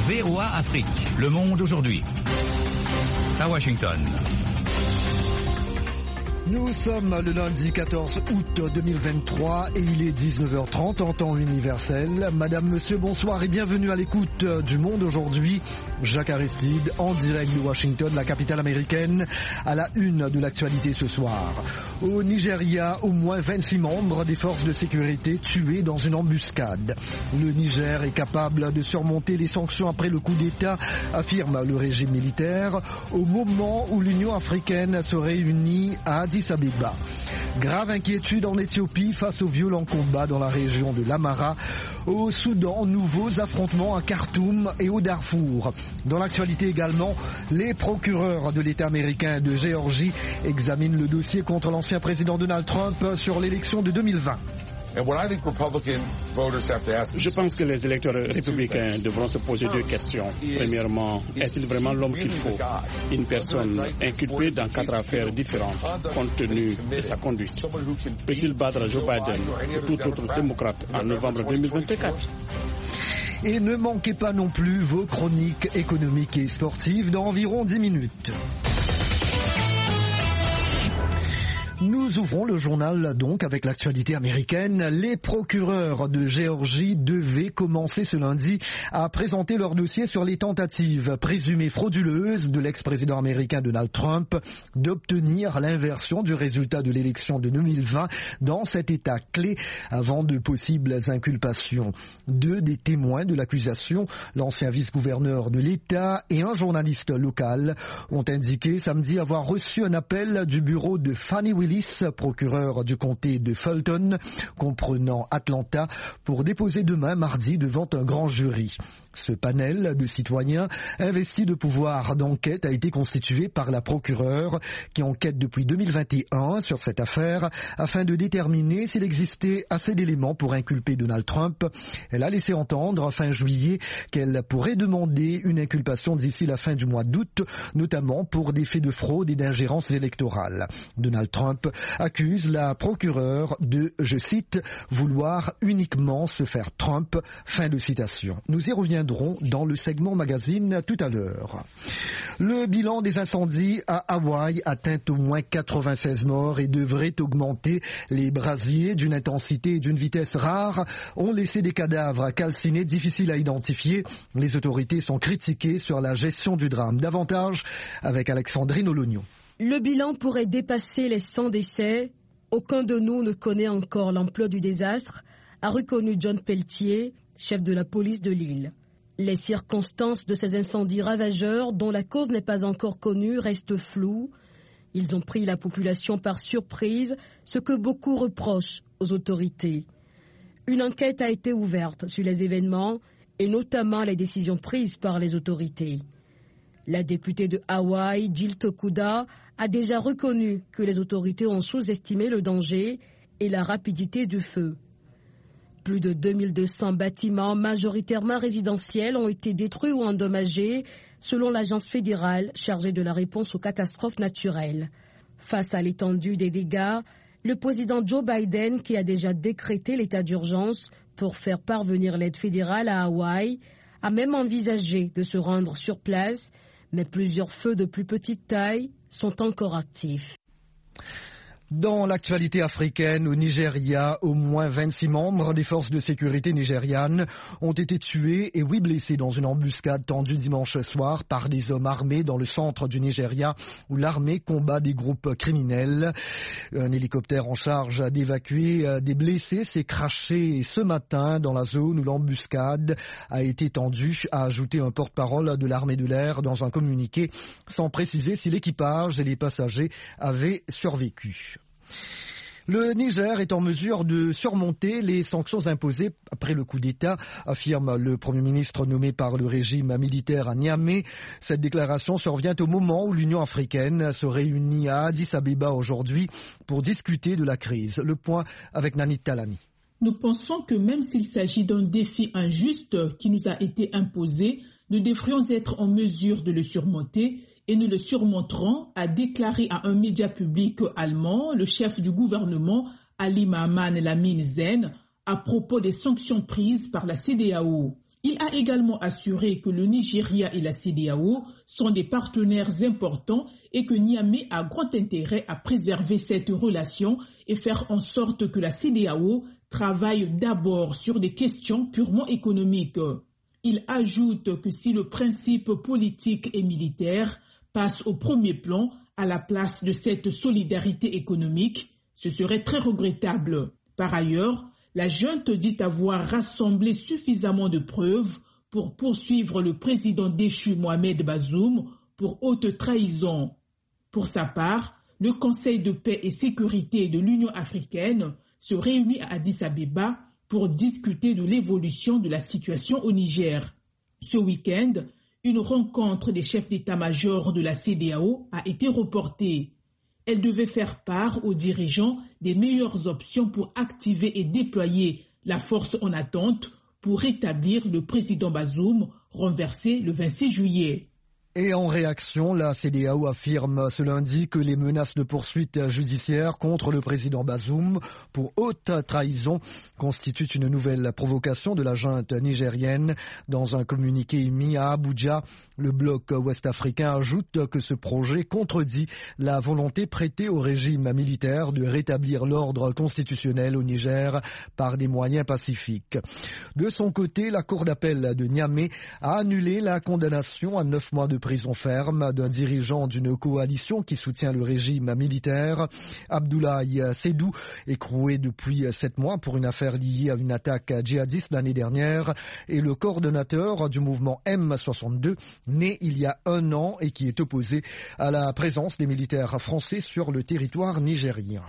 VOA Afrique, le monde aujourd'hui. À Washington. Nous sommes le lundi 14 août 2023 et il est 19h30 en temps universel. Madame, monsieur, bonsoir et bienvenue à l'écoute du Monde aujourd'hui. Jacques Aristide, en direct de Washington, la capitale américaine, à la une de l'actualité ce soir. Au Nigeria, au moins 26 membres des forces de sécurité tués dans une embuscade. Le Niger est capable de surmonter les sanctions après le coup d'État, affirme le régime militaire, au moment où l'Union africaine se réunit à Addis Abeba. Grave inquiétude en Éthiopie face aux violents combats dans la région de l'Amara. Au Soudan, nouveaux affrontements à Khartoum et au Darfour. Dans l'actualité également, les procureurs de l'État américain de Géorgie examinent le dossier contre l'ancien président Donald Trump sur l'élection de 2020. Je pense que les électeurs républicains devront se poser deux questions. Premièrement, est-il vraiment l'homme qu'il faut? Une personne inculpée dans 4 affaires différentes, compte tenu de sa conduite. Peut-il battre Joe Biden ou tout autre démocrate en novembre 2024? Et ne manquez pas non plus vos chroniques économiques et sportives dans environ 10 minutes. Nous ouvrons le journal donc avec l'actualité américaine. Les procureurs de Géorgie devaient commencer ce lundi à présenter leur dossier sur les tentatives présumées frauduleuses de l'ex-président américain Donald Trump d'obtenir l'inversion du résultat de l'élection de 2020 dans cet État clé avant de possibles inculpations. 2 des témoins de l'accusation, l'ancien vice-gouverneur de l'État et un journaliste local, ont indiqué samedi avoir reçu un appel du bureau de Fannie Willis, procureur du comté de Fulton, comprenant Atlanta, pour déposer demain mardi devant un grand jury. Ce panel de citoyens investi de pouvoir d'enquête a été constitué par la procureure qui enquête depuis 2021 sur cette affaire afin de déterminer s'il existait assez d'éléments pour inculper Donald Trump. Elle a laissé entendre fin juillet qu'elle pourrait demander une inculpation d'ici la fin du mois d'août, notamment pour des faits de fraude et d'ingérence électorale. Donald Trump accuse la procureure de, je cite, vouloir uniquement se faire Trump. Fin de citation. Nous y reviendrons dans le segment magazine tout à l'heure. Le bilan des incendies à Hawaï atteint au moins 96 morts et devrait augmenter. Les brasiers d'une intensité et d'une vitesse rare ont laissé des cadavres calcinés difficiles à identifier. Les autorités sont critiquées sur la gestion du drame. Davantage avec Alexandrine Olognon. Le bilan pourrait dépasser les 100 décès. Aucun de nous ne connaît encore l'ampleur du désastre, a reconnu John Pelletier, chef de la police de l'île. Les circonstances de ces incendies ravageurs, dont la cause n'est pas encore connue, restent floues. Ils ont pris la population par surprise, ce que beaucoup reprochent aux autorités. Une enquête a été ouverte sur les événements et notamment les décisions prises par les autorités. La députée de Hawaï, Jill Tokuda, a déjà reconnu que les autorités ont sous-estimé le danger et la rapidité du feu. Plus de 2200 bâtiments majoritairement résidentiels ont été détruits ou endommagés, selon l'agence fédérale chargée de la réponse aux catastrophes naturelles. Face à l'étendue des dégâts, le président Joe Biden, qui a déjà décrété l'état d'urgence pour faire parvenir l'aide fédérale à Hawaï, a même envisagé de se rendre sur place, mais plusieurs feux de plus petite taille sont encore actifs. Dans l'actualité africaine, au Nigeria, au moins 26 membres des forces de sécurité nigérianes ont été tués et 8 blessés dans une embuscade tendue dimanche soir par des hommes armés dans le centre du Nigeria où l'armée combat des groupes criminels. Un hélicoptère en charge d'évacuer des blessés s'est crashé ce matin dans la zone où l'embuscade a été tendue, a ajouté un porte-parole de l'armée de l'air dans un communiqué sans préciser si l'équipage et les passagers avaient survécu. Le Niger est en mesure de surmonter les sanctions imposées après le coup d'État, affirme le Premier ministre nommé par le régime militaire à Niamey. Cette déclaration survient au moment où l'Union africaine se réunit à Addis Abeba aujourd'hui pour discuter de la crise. Le point avec Nanit Talani. Nous pensons que même s'il s'agit d'un défi injuste qui nous a été imposé, nous devrions être en mesure de le surmonter. Et nous le surmonterons, a déclaré à un média public allemand le chef du gouvernement Ali Mahaman Lamine Zen à propos des sanctions prises par la CEDEAO. Il a également assuré que le Nigeria et la CEDEAO sont des partenaires importants et que Niamey a grand intérêt à préserver cette relation et faire en sorte que la CEDEAO travaille d'abord sur des questions purement économiques. Il ajoute que si le principe politique et militaire passe au premier plan à la place de cette solidarité économique, ce serait très regrettable. Par ailleurs, la junte dit avoir rassemblé suffisamment de preuves pour poursuivre le président déchu Mohamed Bazoum pour haute trahison. Pour sa part, le Conseil de paix et sécurité de l'Union africaine se réunit à Addis Abeba pour discuter de l'évolution de la situation au Niger. Ce week-end, une rencontre des chefs d'état-major de la CEDEAO a été reportée. Elle devait faire part aux dirigeants des meilleures options pour activer et déployer la force en attente pour rétablir le président Bazoum, renversé le 26 juillet. Et en réaction, la CEDEAO affirme ce lundi que les menaces de poursuite judiciaire contre le président Bazoum pour haute trahison constituent une nouvelle provocation de la junte nigérienne. Dans un communiqué émis à Abuja, le bloc ouest-africain ajoute que ce projet contredit la volonté prêtée au régime militaire de rétablir l'ordre constitutionnel au Niger par des moyens pacifiques. De son côté, la cour d'appel de Niamey a annulé la condamnation à 9 mois de prison ferme d'un dirigeant d'une coalition qui soutient le régime militaire. Abdoulaye Sédou, écroué depuis 7 mois pour une affaire liée à une attaque djihadiste l'année dernière, est le coordonnateur du mouvement M62, né il y a 1 an et qui est opposé à la présence des militaires français sur le territoire nigérien.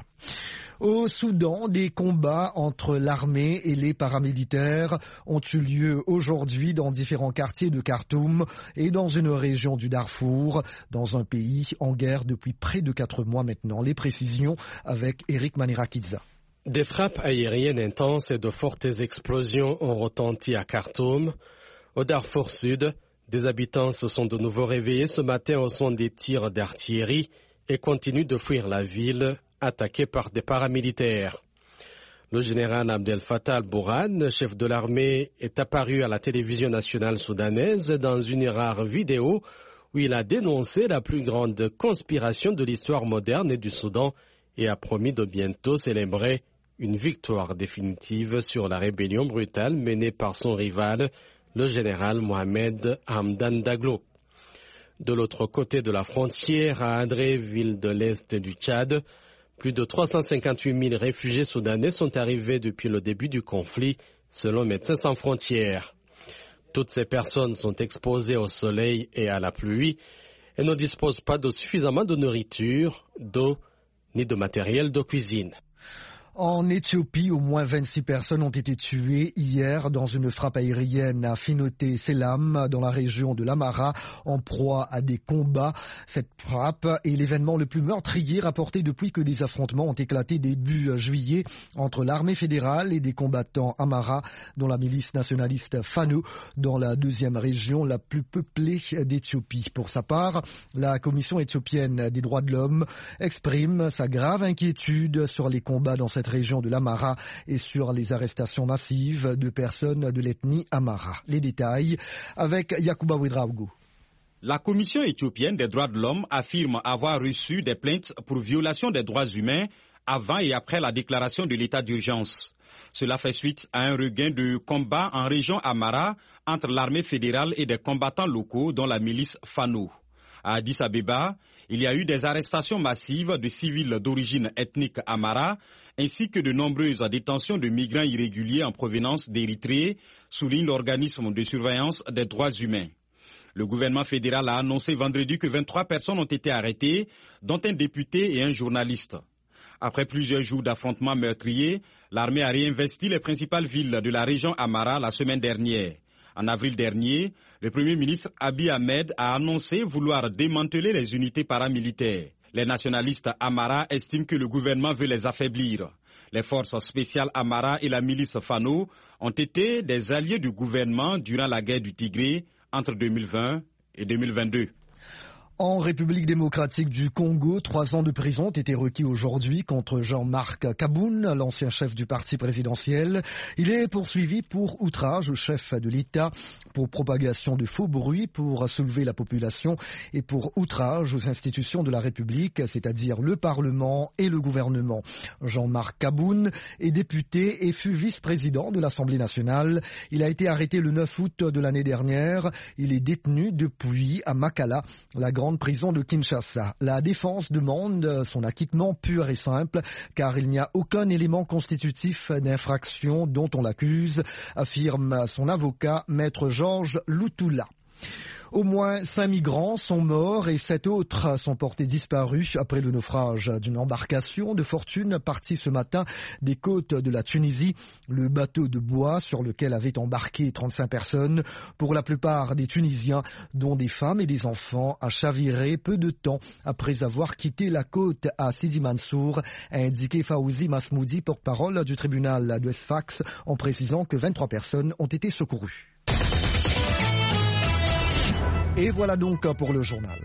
Au Soudan, des combats entre l'armée et les paramilitaires ont eu lieu aujourd'hui dans différents quartiers de Khartoum et dans une région du Darfour, dans un pays en guerre depuis près de 4 mois maintenant. Les précisions avec Eric Manirakidza. Des frappes aériennes intenses et de fortes explosions ont retenti à Khartoum. Au Darfour Sud, des habitants se sont de nouveau réveillés ce matin au son des tirs d'artillerie et continuent de fuir la ville, attaqué par des paramilitaires. Le général Abdel Fattah al-Burhan, chef de l'armée, est apparu à la télévision nationale soudanaise dans une rare vidéo où il a dénoncé la plus grande conspiration de l'histoire moderne du Soudan et a promis de bientôt célébrer une victoire définitive sur la rébellion brutale menée par son rival, le général Mohamed Hamdan Daglo. De l'autre côté de la frontière, à Adré, ville de l'Est du Tchad, plus de 358 000 réfugiés soudanais sont arrivés depuis le début du conflit, selon Médecins sans frontières. Toutes ces personnes sont exposées au soleil et à la pluie et ne disposent pas de suffisamment de nourriture, d'eau ni de matériel de cuisine. En Éthiopie, au moins 26 personnes ont été tuées hier dans une frappe aérienne à Finoté-Selam, dans la région de l'Amara, en proie à des combats. Cette frappe est l'événement le plus meurtrier rapporté depuis que des affrontements ont éclaté début juillet entre l'armée fédérale et des combattants Amara, dont la milice nationaliste Fano, dans la 2e région la plus peuplée d'Éthiopie. Pour sa part, la Commission éthiopienne des droits de l'homme exprime sa grave inquiétude sur les combats dans cette région de l'Amara et sur les arrestations massives de personnes de l'ethnie Amara. Les détails avec Yacouba Ouedraogo. La Commission éthiopienne des droits de l'homme affirme avoir reçu des plaintes pour violation des droits humains avant et après la déclaration de l'état d'urgence. Cela fait suite à un regain de combats en région Amara entre l'armée fédérale et des combattants locaux dont la milice Fano. À Addis Abeba, il y a eu des arrestations massives de civils d'origine ethnique Amara ainsi que de nombreuses détentions de migrants irréguliers en provenance d'Érythrée, souligne l'organisme de surveillance des droits humains. Le gouvernement fédéral a annoncé vendredi que 23 personnes ont été arrêtées, dont un député et un journaliste. Après plusieurs jours d'affrontements meurtriers, l'armée a réinvesti les principales villes de la région Amara la semaine dernière. En avril dernier, le Premier ministre Abiy Ahmed a annoncé vouloir démanteler les unités paramilitaires. Les nationalistes Amara estiment que le gouvernement veut les affaiblir. Les forces spéciales Amara et la milice Fano ont été des alliés du gouvernement durant la guerre du Tigré entre 2020 et 2022. En République démocratique du Congo, 3 ans de prison ont été requis aujourd'hui contre Jean-Marc Kaboun, l'ancien chef du parti présidentiel. Il est poursuivi pour outrage au chef de l'État, pour propagation de faux bruits, pour soulever la population et pour outrage aux institutions de la République, c'est-à-dire le Parlement et le gouvernement. Jean-Marc Kaboun est député et fut vice-président de l'Assemblée nationale. Il a été arrêté le 9 août de l'année dernière. Il est détenu depuis à Makala, la grande prison de Kinshasa. La défense demande son acquittement pur et simple, car il n'y a aucun élément constitutif d'infraction dont on l'accuse, affirme son avocat, maître Georges Lutula. Au moins 5 migrants sont morts et 7 autres sont portés disparus après le naufrage d'une embarcation de fortune partie ce matin des côtes de la Tunisie. Le bateau de bois sur lequel avaient embarqué 35 personnes, pour la plupart des Tunisiens, dont des femmes et des enfants, a chaviré peu de temps après avoir quitté la côte à Sidi Mansour, a indiqué Fawzi Masmoudi, porte-parole du tribunal de Sfax, en précisant que 23 personnes ont été secourues. Et voilà donc pour le journal.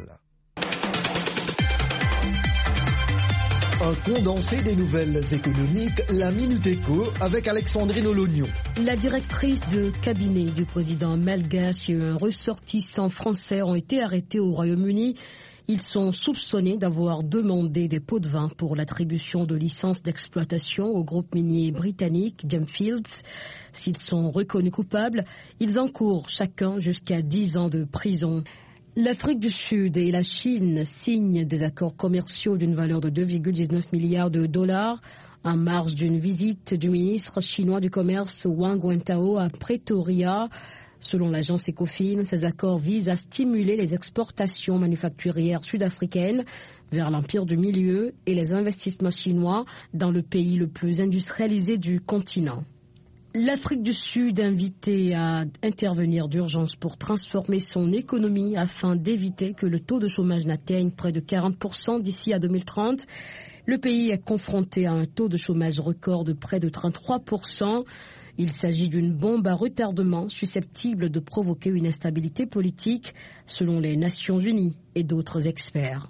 Un condensé des nouvelles économiques, la Minute Éco avec Alexandrine Olognon. La directrice de cabinet du président malgache et un ressortissant français ont été arrêtés au Royaume-Uni. Ils sont soupçonnés d'avoir demandé des pots de vin pour l'attribution de licences d'exploitation au groupe minier britannique Gemfields. S'ils sont reconnus coupables, ils encourent chacun jusqu'à 10 ans de prison. L'Afrique du Sud et la Chine signent des accords commerciaux d'une valeur de 2,19 milliards de dollars en marge d'une visite du ministre chinois du commerce Wang Wentao à Pretoria. Selon l'agence Ecofin, ces accords visent à stimuler les exportations manufacturières sud-africaines vers l'Empire du Milieu et les investissements chinois dans le pays le plus industrialisé du continent. L'Afrique du Sud invitée à intervenir d'urgence pour transformer son économie afin d'éviter que le taux de chômage n'atteigne près de 40% d'ici à 2030. Le pays est confronté à un taux de chômage record de près de 33%. Il s'agit d'une bombe à retardement susceptible de provoquer une instabilité politique, selon les Nations Unies et d'autres experts.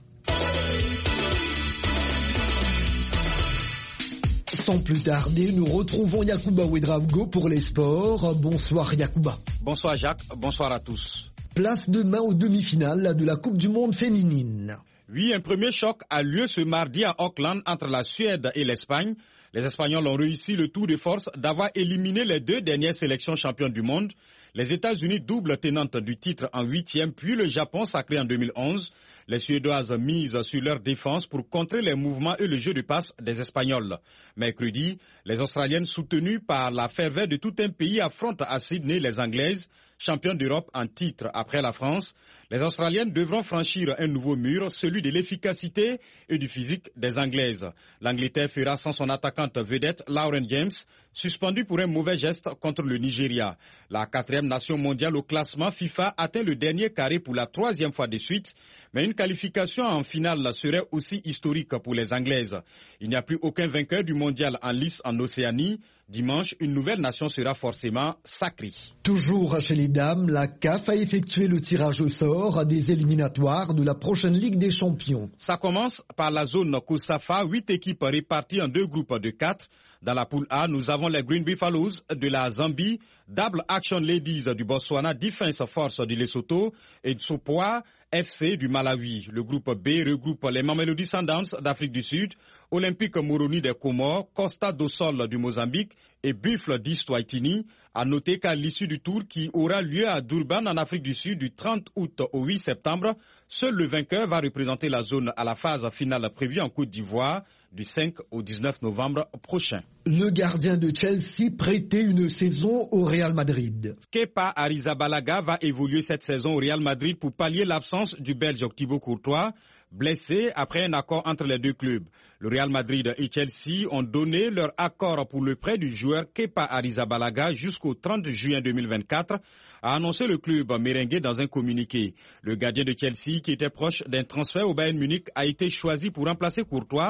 Sans plus tarder, nous retrouvons Yacouba Ouedraogo pour les sports. Bonsoir Yacouba. Bonsoir Jacques, bonsoir à tous. Place demain aux demi-finales de la Coupe du Monde féminine. Oui, un premier choc a lieu ce mardi à Auckland entre la Suède et l'Espagne. Les Espagnols ont réussi le tour de force d'avoir éliminé les 2 dernières sélections championnes du monde. Les États-Unis, double tenante du titre en 8e, puis le Japon sacré en 2011. Les Suédoises misent sur leur défense pour contrer les mouvements et le jeu de passe des Espagnols. Mercredi, les Australiennes, soutenues par la ferveur de tout un pays, affrontent à Sydney les Anglaises, championnes d'Europe en titre après la France. Les Australiennes devront franchir un nouveau mur, celui de l'efficacité et du physique des Anglaises. L'Angleterre fera sans son attaquante vedette, Lauren James, suspendue pour un mauvais geste contre le Nigeria. La 4e nation mondiale au classement FIFA atteint le dernier carré pour la 3e fois de suite, mais une qualification en finale serait aussi historique pour les Anglaises. Il n'y a plus aucun vainqueur du mondial en lice en Océanie. Dimanche, une nouvelle nation sera forcément sacrée. Toujours chez les dames, la CAF a effectué le tirage au sort des éliminatoires de la prochaine Ligue des Champions. Ça commence par la zone COSAFA, 8 équipes réparties en 2 groupes de 4. Dans la poule A, nous avons les Green Buffaloes de la Zambie, Double Action Ladies du Botswana, Defense Force du Lesotho et Tsopoa FC du Malawi. Le groupe B regroupe les Mamelodi Sundowns d'Afrique du Sud, Olympique Moroni des Comores, Costa do Sol du Mozambique et Buffle d'Eswatini. À noter qu'à l'issue du tour qui aura lieu à Durban en Afrique du Sud du 30 août au 8 septembre, seul le vainqueur va représenter la zone à la phase finale prévue en Côte d'Ivoire du 5 au 19 novembre prochain. Le gardien de Chelsea prêtait une saison au Real Madrid. Kepa Arrizabalaga va évoluer cette saison au Real Madrid pour pallier l'absence du Belge Thibaut Courtois, blessé après un accord entre les 2 clubs. Le Real Madrid et Chelsea ont donné leur accord pour le prêt du joueur Kepa Arrizabalaga jusqu'au 30 juin 2024, a annoncé le club merengue dans un communiqué. Le gardien de Chelsea, qui était proche d'un transfert au Bayern Munich, a été choisi pour remplacer Courtois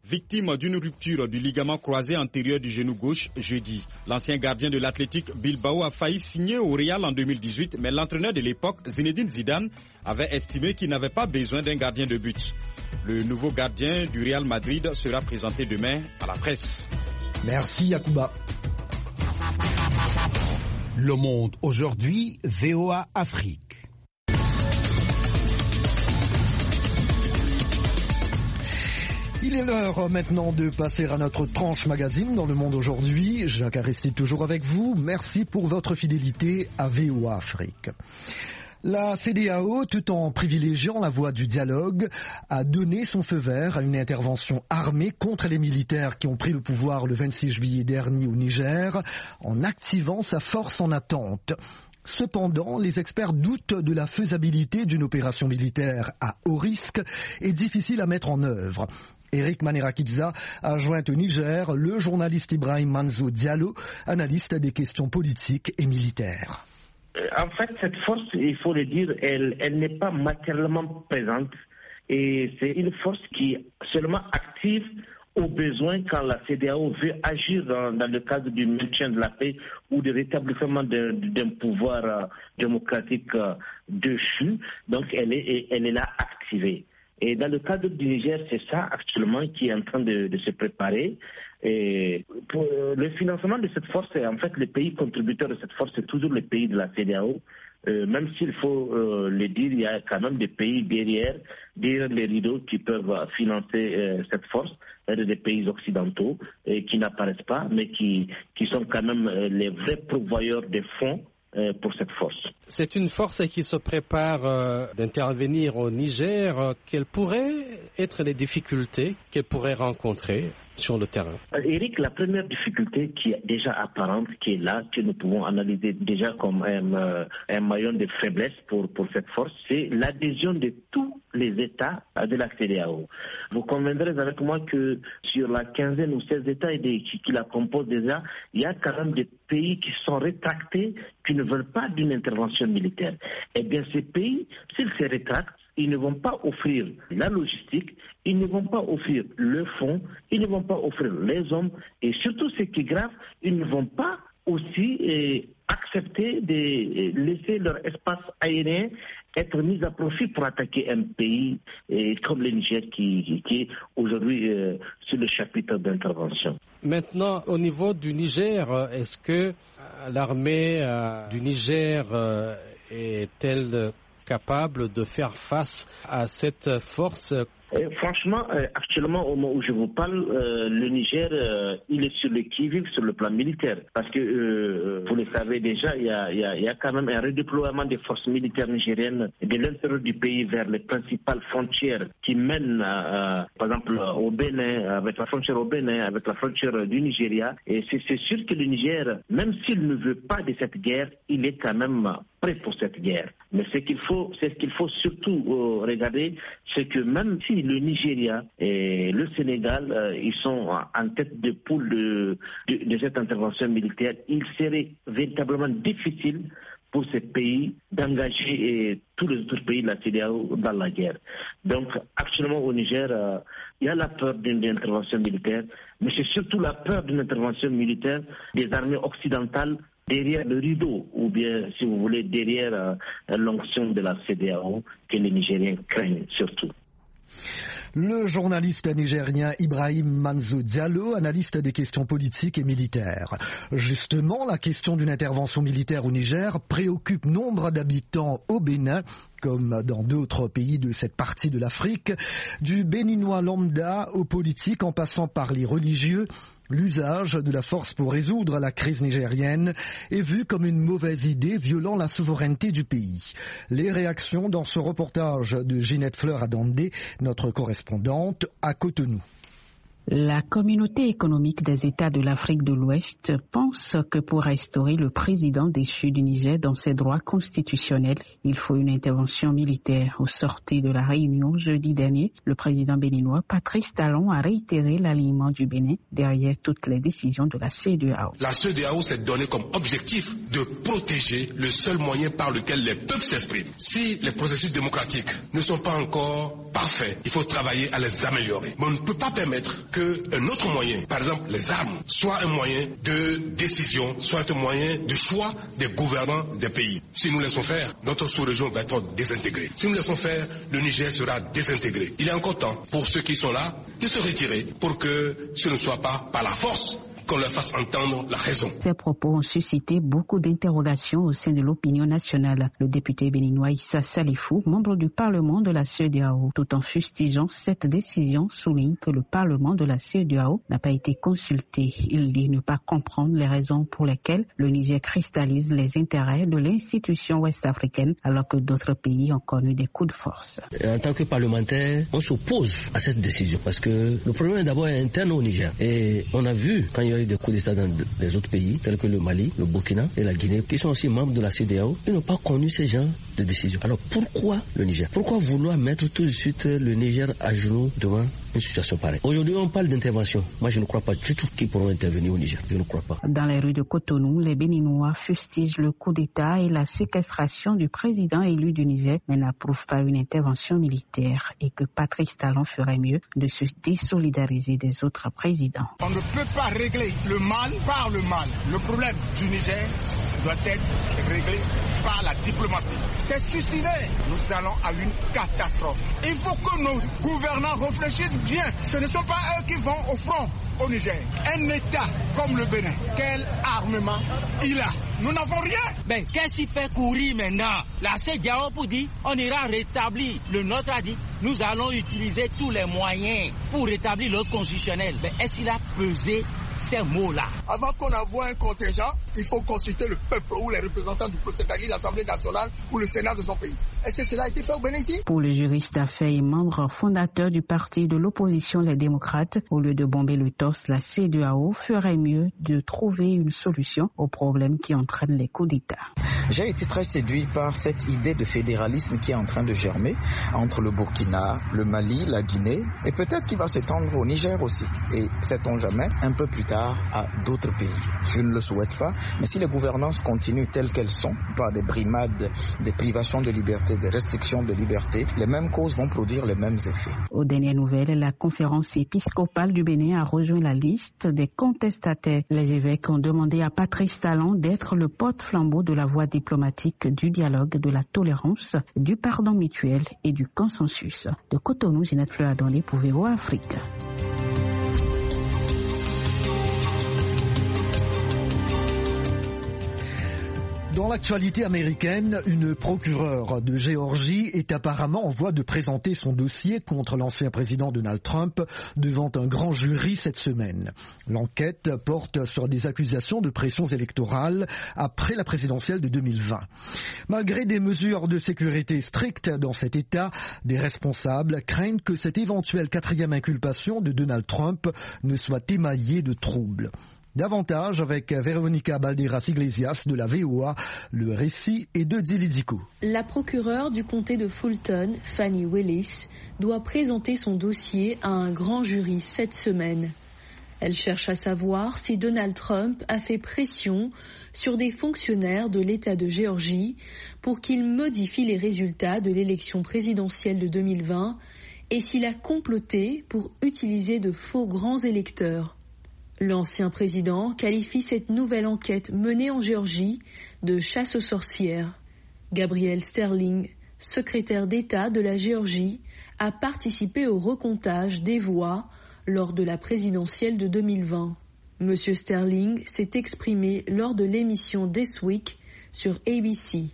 victime d'une rupture du ligament croisé antérieur du genou gauche jeudi. L'ancien gardien de l'Athletic Bilbao a failli signer au Real en 2018, mais l'entraîneur de l'époque, Zinedine Zidane, avait estimé qu'il n'avait pas besoin d'un gardien de but. Le nouveau gardien du Real Madrid sera présenté demain à la presse. Merci Yacouba. Le Monde aujourd'hui, VOA Afrique. Il est l'heure maintenant de passer à notre tranche magazine dans Le Monde aujourd'hui. Jacques Aristide toujours avec vous. Merci pour votre fidélité à VOA Afrique. La CEDEAO, tout en privilégiant la voie du dialogue, a donné son feu vert à une intervention armée contre les militaires qui ont pris le pouvoir le 26 juillet dernier au Niger, en activant sa force en attente. Cependant, les experts doutent de la faisabilité d'une opération militaire à haut risque et difficile à mettre en œuvre. Eric Manerakidza a joint au Niger le journaliste Ibrahim Manzo Diallo, analyste des questions politiques et militaires. En fait, cette force, il faut le dire, elle n'est pas matériellement présente et c'est une force qui est seulement active au besoin quand la CEDEAO veut agir dans le cadre du maintien de la paix ou du rétablissement d'un pouvoir démocratique déchu. Donc, elle est là activée. Et dans le cadre du Niger, c'est ça actuellement qui est en train de se préparer. Et pour le financement de cette force, en fait, les pays contributeurs de cette force, c'est toujours les pays de la CEDEAO. Même s'il faut le dire, il y a quand même des pays derrière les rideaux qui peuvent financer cette force, des pays occidentaux qui n'apparaissent pas, mais qui sont quand même les vrais pourvoyeurs des fonds pour cette force. C'est une force qui se prépare d'intervenir au Niger. Quelles pourraient être les difficultés qu'elle pourrait rencontrer sur le terrain? Eric, la première difficulté qui est déjà apparente, qui est là, que nous pouvons analyser déjà comme un maillon de faiblesse pour cette force, c'est l'adhésion de tous les États de la CEDEAO. Vous conviendrez avec moi que sur la quinzaine ou 16 États qui la composent déjà, il y a quand même des pays qui sont rétractés, qui ne veulent pas d'une intervention militaire. Eh bien, ces pays, s'ils se rétractent, ils ne vont pas offrir la logistique, ils ne vont pas offrir le fonds, ils ne vont pas offrir les hommes, et surtout ce qui est grave, ils ne vont pas aussi accepter de laisser leur espace aérien être mis à profit pour attaquer un pays comme le Niger qui est aujourd'hui sur le chapitre d'intervention. Maintenant, au niveau du Niger, est-ce que l'armée du Niger est-elle capable de faire face à cette force? Franchement, actuellement, au moment où je vous parle, le Niger, il est sur le qui-vive sur le plan militaire. Parce que, vous le savez déjà, il y a quand même un redéploiement des forces militaires nigériennes de l'intérieur du pays vers les principales frontières qui mènent, par exemple, au Bénin, avec la frontière au Bénin, avec la frontière du Nigeria. Et c'est sûr que le Niger, même s'il ne veut pas de cette guerre, il est quand même prêt pour cette guerre. Mais ce qu'il faut surtout regarder, c'est que même si le Nigeria et le Sénégal, ils sont en tête de poule de cette intervention militaire, il serait véritablement difficile pour ces pays d'engager tous les autres pays de la CEDEAO dans la guerre. Donc actuellement au Niger, il y a la peur d'une intervention militaire, mais c'est surtout la peur d'une intervention militaire des armées occidentales derrière le rideau, ou bien, si vous voulez, derrière l'onction de la CEDEAO que les Nigériens craignent surtout. Le journaliste nigérien Ibrahim Manzo Diallo, analyste des questions politiques et militaires. Justement, la question d'une intervention militaire au Niger préoccupe nombre d'habitants au Bénin, comme dans d'autres pays de cette partie de l'Afrique, du béninois lambda aux politiques en passant par les religieux. L'usage de la force pour résoudre la crise nigérienne est vu comme une mauvaise idée violant la souveraineté du pays. Les réactions dans ce reportage de Ginette Fleur-Adandé, notre correspondante à Cotonou. La communauté économique des États de l'Afrique de l'Ouest pense que pour restaurer le président déchu du Niger dans ses droits constitutionnels, il faut une intervention militaire. Au sortir de la réunion jeudi dernier, le président béninois Patrice Talon a réitéré l'alignement du Bénin derrière toutes les décisions de la CEDEAO. La CEDEAO s'est donné comme objectif de protéger le seul moyen par lequel les peuples s'expriment. Si les processus démocratiques ne sont pas encore parfaits. Il faut travailler à les améliorer. Mais on ne peut pas permettre qu'un autre moyen, par exemple les armes, soit un moyen de décision, soit un moyen de choix des gouvernants des pays. Si nous laissons faire, notre sous-région va être désintégrée. Si nous laissons faire, le Niger sera désintégré. Il est encore temps pour ceux qui sont là de se retirer pour que ce ne soit pas par la force qu'on leur fasse entendre la raison. Ces propos ont suscité beaucoup d'interrogations au sein de l'opinion nationale. Le député béninois Issa Salifou, membre du Parlement de la CEDEAO, tout en fustigeant cette décision, souligne que le Parlement de la CEDEAO n'a pas été consulté. Il dit ne pas comprendre les raisons pour lesquelles le Niger cristallise les intérêts de l'institution ouest-africaine alors que d'autres pays ont connu des coups de force. En tant que parlementaire, on s'oppose à cette décision parce que le problème est d'abord interne au Niger. Et on a vu quand il y a eu des coups d'État dans les autres pays, tels que le Mali, le Burkina et la Guinée, qui sont aussi membres de la CEDEAO, ils n'ont pas connu ces genres de décisions. Alors pourquoi le Niger? Pourquoi vouloir mettre tout de suite le Niger à genoux devant une situation pareille? Aujourd'hui, on parle d'intervention. Moi, je ne crois pas du tout qu'ils pourront intervenir au Niger. Je ne crois pas. Dans les rues de Cotonou, les Béninois fustigent le coup d'État et la séquestration du président élu du Niger, mais n'approuvent pas une intervention militaire et que Patrice Talon ferait mieux de se désolidariser des autres présidents. On ne peut pas régler le mal par le mal. Le problème du Niger doit être réglé par la diplomatie. C'est suicidaire. Nous allons à une catastrophe. Il faut que nos gouvernants réfléchissent bien. Ce ne sont pas eux qui vont au front au Niger. Un État comme le Bénin, quel armement il a? Nous n'avons rien. Ben, qu'est-ce qu'il fait courir maintenant? La CEDEAO pour dire, on ira rétablir. Le nôtre a dit, nous allons utiliser tous les moyens pour rétablir l'ordre constitutionnel. Ben, est-ce qu'il a pesé ces mots-là? Avant qu'on envoie un contingent, il faut consulter le peuple ou les représentants du peuple, c'est-à-dire l'Assemblée nationale ou le Sénat de son pays. Est-ce que cela a été fait au Bénin ici? Pour le juriste d'affaires et membre fondateur du parti de l'opposition Les Démocrates, au lieu de bomber le torse, la CEDEAO ferait mieux de trouver une solution aux problèmes qui entraînent les coups d'État. J'ai été très séduit par cette idée de fédéralisme qui est en train de germer entre le Burkina, le Mali, la Guinée et peut-être qu'il va s'étendre au Niger aussi. Et sait-on jamais, un peu plus tard à d'autres pays. Je ne le souhaite pas, mais si les gouvernances continuent telles qu'elles sont, par des brimades, des privations de liberté, des restrictions de liberté, les mêmes causes vont produire les mêmes effets. Aux dernières nouvelles, la conférence épiscopale du Bénin a rejoint la liste des contestataires. Les évêques ont demandé à Patrice Talon d'être le porte-flambeau de la voie diplomatique du dialogue, de la tolérance, du pardon mutuel et du consensus. De Cotonou, Ginette Fleur-Adonné pour VOA Afrique. Dans l'actualité américaine, une procureure de Géorgie est apparemment en voie de présenter son dossier contre l'ancien président Donald Trump devant un grand jury cette semaine. L'enquête porte sur des accusations de pressions électorales après la présidentielle de 2020. Malgré des mesures de sécurité strictes dans cet État, des responsables craignent que cette éventuelle quatrième inculpation de Donald Trump ne soit émaillée de troubles. Davantage avec Véronica Balderas-Iglesias de la VOA, le récit est de Dilidico. La procureure du comté de Fulton, Fannie Willis, doit présenter son dossier à un grand jury cette semaine. Elle cherche à savoir si Donald Trump a fait pression sur des fonctionnaires de l'État de Géorgie pour qu'ils modifient les résultats de l'élection présidentielle de 2020 et s'il a comploté pour utiliser de faux grands électeurs. L'ancien président qualifie cette nouvelle enquête menée en Géorgie de chasse aux sorcières. Gabriel Sterling, secrétaire d'État de la Géorgie, a participé au recomptage des voix lors de la présidentielle de 2020. Monsieur Sterling s'est exprimé lors de l'émission This Week sur ABC.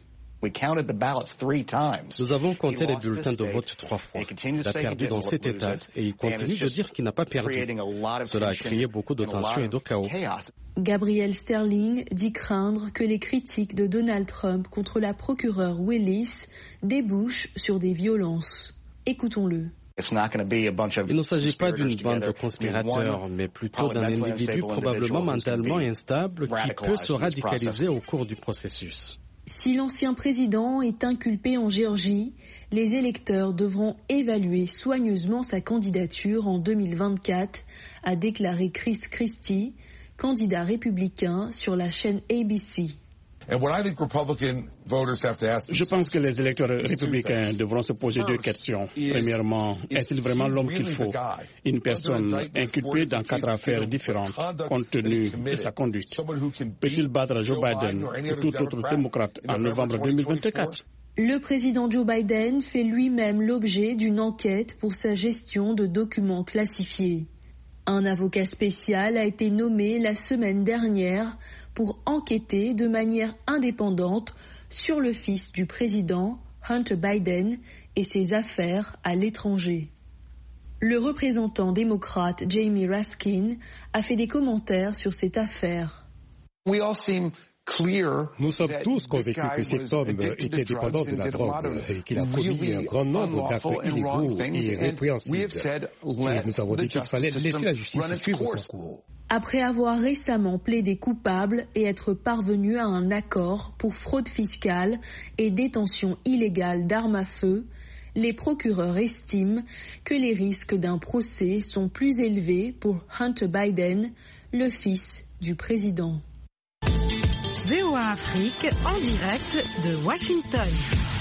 Nous avons compté les bulletins de vote 3 fois. Il a perdu dans cet état et il continue de dire qu'il n'a pas perdu. Cela a créé beaucoup de tensions et de chaos. Gabriel Sterling dit craindre que les critiques de Donald Trump contre la procureure Willis débouchent sur des violences. Écoutons-le. Il ne s'agit pas d'une bande de conspirateurs, mais plutôt d'un individu probablement mentalement instable qui peut se radicaliser au cours du processus. Si l'ancien président est inculpé en Géorgie, les électeurs devront évaluer soigneusement sa candidature en 2024, a déclaré Chris Christie, candidat républicain sur la chaîne ABC. Je pense que les électeurs républicains devront se poser deux questions. Premièrement, est-il vraiment l'homme qu'il faut? Une personne inculpée dans 4 affaires différentes, compte tenu de sa conduite. Peut-il battre Joe Biden ou tout autre démocrate en novembre 2024? Le président Joe Biden fait lui-même l'objet d'une enquête pour sa gestion de documents classifiés. Un avocat spécial a été nommé la semaine dernière pour enquêter de manière indépendante sur le fils du président, Hunter Biden, et ses affaires à l'étranger. Le représentant démocrate Jamie Raskin a fait des commentaires sur cette affaire. Nous sommes tous convaincus que cet homme était dépendant de la drogue et qu'il a commis un grand nombre d'actes illégaux et répréhensibles. Et nous avons dit qu'il fallait laisser la justice suivre son cours. Après avoir récemment plaidé coupable et être parvenu à un accord pour fraude fiscale et détention illégale d'armes à feu, les procureurs estiment que les risques d'un procès sont plus élevés pour Hunter Biden, le fils du président. VOA Afrique en direct de Washington.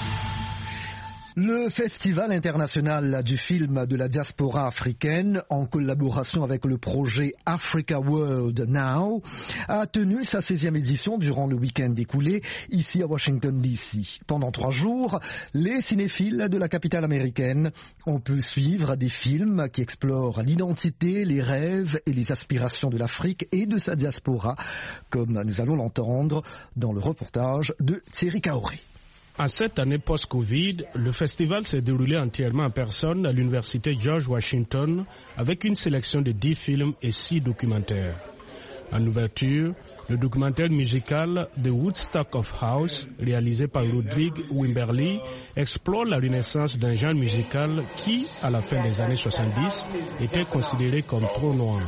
Le Festival international du film de la diaspora africaine, en collaboration avec le projet Africa World Now, a tenu sa 16e édition durant le week-end écoulé ici à Washington DC. Pendant 3 jours, les cinéphiles de la capitale américaine ont pu suivre des films qui explorent l'identité, les rêves et les aspirations de l'Afrique et de sa diaspora, comme nous allons l'entendre dans le reportage de Thierry Kaoré. En cette année post-Covid, le festival s'est déroulé entièrement en personne à l'université George Washington avec une sélection de 10 films et 6 documentaires. En ouverture, le documentaire musical The Woodstock of House, réalisé par Rodrigue Wimberly, explore la renaissance d'un genre musical qui, à la fin des années 70, était considéré comme trop noir.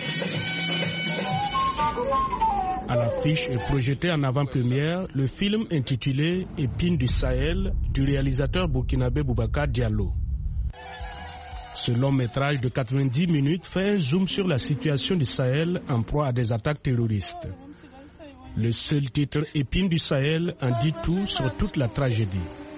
À l'affiche est projeté en avant-première le film intitulé Épines du Sahel du réalisateur burkinabé Boubacar Diallo. Ce long métrage de 90 minutes fait un zoom sur la situation du Sahel en proie à des attaques terroristes. Le seul titre Épines du Sahel en dit tout sur toute la tragédie.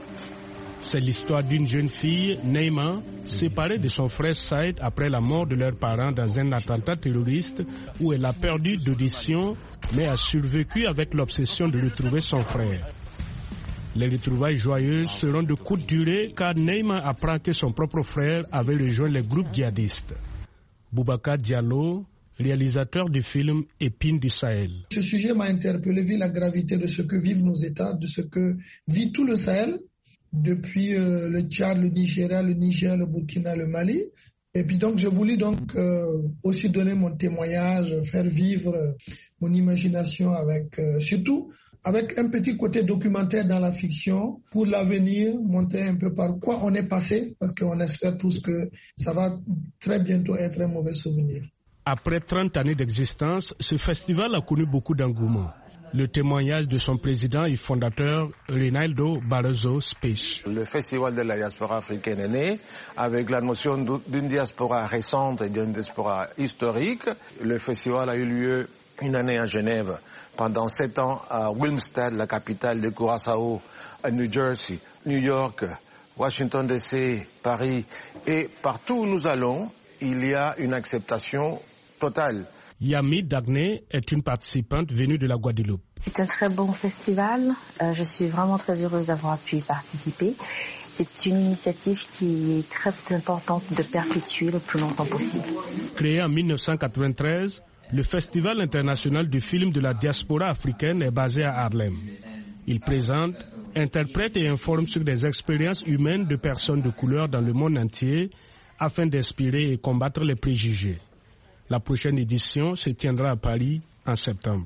C'est l'histoire d'une jeune fille, Neima, séparée de son frère Saïd après la mort de leurs parents dans un attentat terroriste où elle a perdu d'audition mais a survécu avec l'obsession de retrouver son frère. Les retrouvailles joyeuses seront de courte durée car Neima apprend que son propre frère avait rejoint les groupes djihadistes. Boubacar Diallo, réalisateur du film Épines du Sahel. Ce sujet m'a interpellé vu la gravité de ce que vivent nos États, de ce que vit tout le Sahel, depuis le Tchad, le Nigeria, le Niger, le Burkina, le Mali. Et puis donc je voulais donc aussi donner mon témoignage, faire vivre mon imagination avec surtout avec un petit côté documentaire dans la fiction pour l'avenir, montrer un peu par quoi on est passé, parce qu'on espère tous que ça va très bientôt être un mauvais souvenir. Après 30 années d'existence, ce festival a connu beaucoup d'engouement. Le témoignage de son président et fondateur, Reinaldo Barroso Speech. Le Festival de la diaspora africaine est né avec la notion d'une diaspora récente et d'une diaspora historique. Le festival a eu lieu une année à Genève, pendant 7 ans à Wilmstead, la capitale de Curaçao, à New Jersey, New York, Washington DC, Paris. Et partout où nous allons, il y a une acceptation totale. Yami Dagné est une participante venue de la Guadeloupe. C'est un très bon festival. Je suis vraiment très heureuse d'avoir pu y participer. C'est une initiative qui est très importante de perpétuer le plus longtemps possible. Créé en 1993, le Festival international du film de la diaspora africaine est basé à Harlem. Il présente, interprète et informe sur des expériences humaines de personnes de couleur dans le monde entier afin d'inspirer et combattre les préjugés. La prochaine édition se tiendra à Paris en septembre.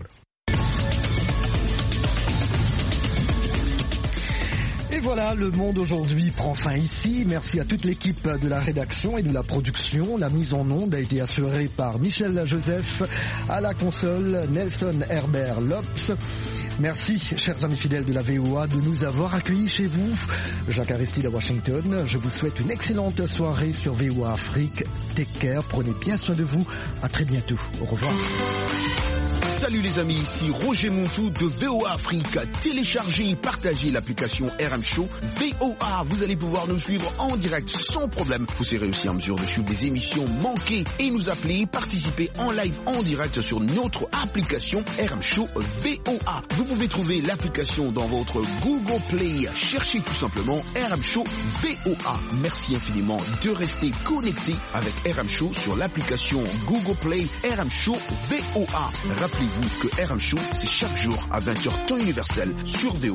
Et voilà, le monde aujourd'hui prend fin ici. Merci à toute l'équipe de la rédaction et de la production. La mise en onde a été assurée par Michel Joseph, à la console Nelson Herbert Lopes. Merci, chers amis fidèles de la VOA, de nous avoir accueillis chez vous. Jacques Aristide à Washington. Je vous souhaite une excellente soirée sur VOA Afrique. Take care, prenez bien soin de vous. À très bientôt. Au revoir. Salut les amis, ici Roger Montou de VOA Afrique. Téléchargez et partagez l'application RM Show VOA. Vous allez pouvoir nous suivre en direct sans problème. Vous serez aussi en mesure de suivre des émissions manquées et nous appeler, participer en live en direct sur notre application RM Show VOA. Vous pouvez trouver l'application dans votre Google Play. Cherchez tout simplement RM Show VOA. Merci infiniment de rester connecté avec RM Show sur l'application Google Play RM Show VOA. Rappelez-vous que RM Show, c'est chaque jour à 20h temps universel sur VOA.